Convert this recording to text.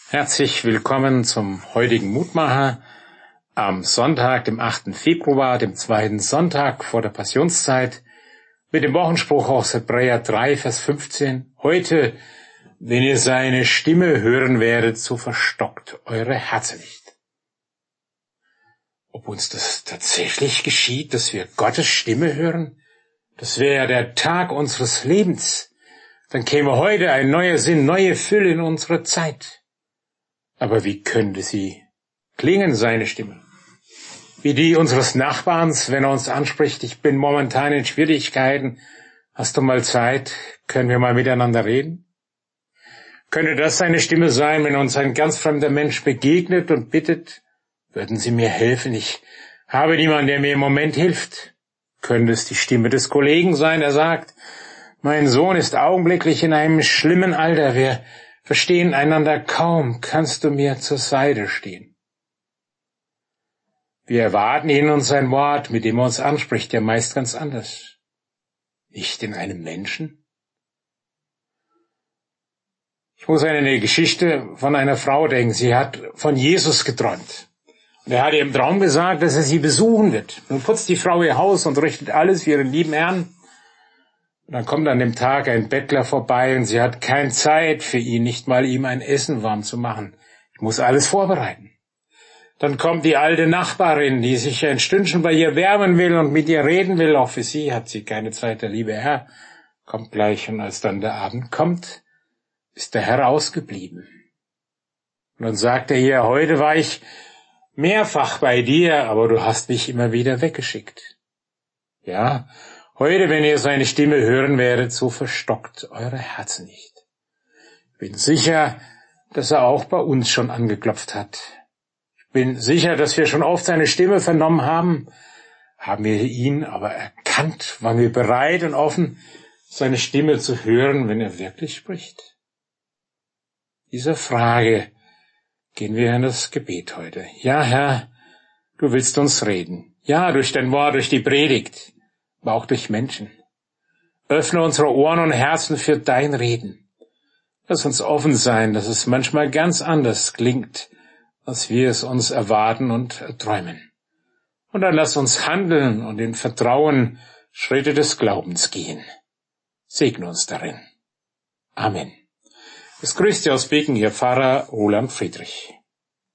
Herzlich willkommen zum heutigen Mutmacher am Sonntag, dem 8. Februar, dem zweiten Sonntag vor der Passionszeit, mit dem Wochenspruch aus Hebräer 3, Vers 15. Heute, wenn ihr seine Stimme hören werdet, so verstockt eure Herzen nicht. Ob uns das tatsächlich geschieht, dass wir Gottes Stimme hören, das wäre ja der Tag unseres Lebens. Dann käme heute ein neuer Sinn, neue Fülle in unsere Zeit. Aber wie könnte sie klingen, seine Stimme? Wie die unseres Nachbarns, wenn er uns anspricht, ich bin momentan in Schwierigkeiten, hast du mal Zeit, können wir mal miteinander reden? Könnte das seine Stimme sein, wenn uns ein ganz fremder Mensch begegnet und bittet, würden Sie mir helfen, ich habe niemanden, der mir im Moment hilft? Könnte es die Stimme des Kollegen sein, der sagt, mein Sohn ist augenblicklich in einem schlimmen Alter, wir verstehen einander kaum, kannst du mir zur Seite stehen? Wir erwarten ihn und sein Wort, mit dem er uns anspricht, ja meist ganz anders. Nicht in einem Menschen? Ich muss an eine Geschichte von einer Frau denken. Sie hat von Jesus geträumt. Und er hat ihr im Traum gesagt, dass er sie besuchen wird. Nun putzt die Frau ihr Haus und richtet alles für ihren lieben Herrn. Und dann kommt an dem Tag ein Bettler vorbei und sie hat keine Zeit für ihn, nicht mal ihm ein Essen warm zu machen. Ich muss alles vorbereiten. Dann kommt die alte Nachbarin, die sich ein Stündchen bei ihr wärmen will und mit ihr reden will. Auch für sie hat sie keine Zeit, der liebe Herr kommt gleich. Und als dann der Abend kommt, ist der Herr ausgeblieben. Und dann sagt er ihr, heute war ich mehrfach bei dir, aber du hast mich immer wieder weggeschickt. Ja, heute, wenn ihr seine Stimme hören werdet, so verstockt eure Herzen nicht. Ich bin sicher, dass er auch bei uns schon angeklopft hat. Ich bin sicher, dass wir schon oft seine Stimme vernommen haben. Haben wir ihn aber erkannt? Waren wir bereit und offen, seine Stimme zu hören, wenn er wirklich spricht? Dieser Frage gehen wir in das Gebet heute. Ja, Herr, du willst uns reden. Ja, durch dein Wort, durch die Predigt, aber auch durch Menschen. Öffne unsere Ohren und Herzen für dein Reden. Lass uns offen sein, dass es manchmal ganz anders klingt, als wir es uns erwarten und träumen. Und dann lass uns handeln und in Vertrauen Schritte des Glaubens gehen. Segne uns darin. Amen. Es grüßt Sie aus Beken, Ihr Pfarrer Roland Friedrich.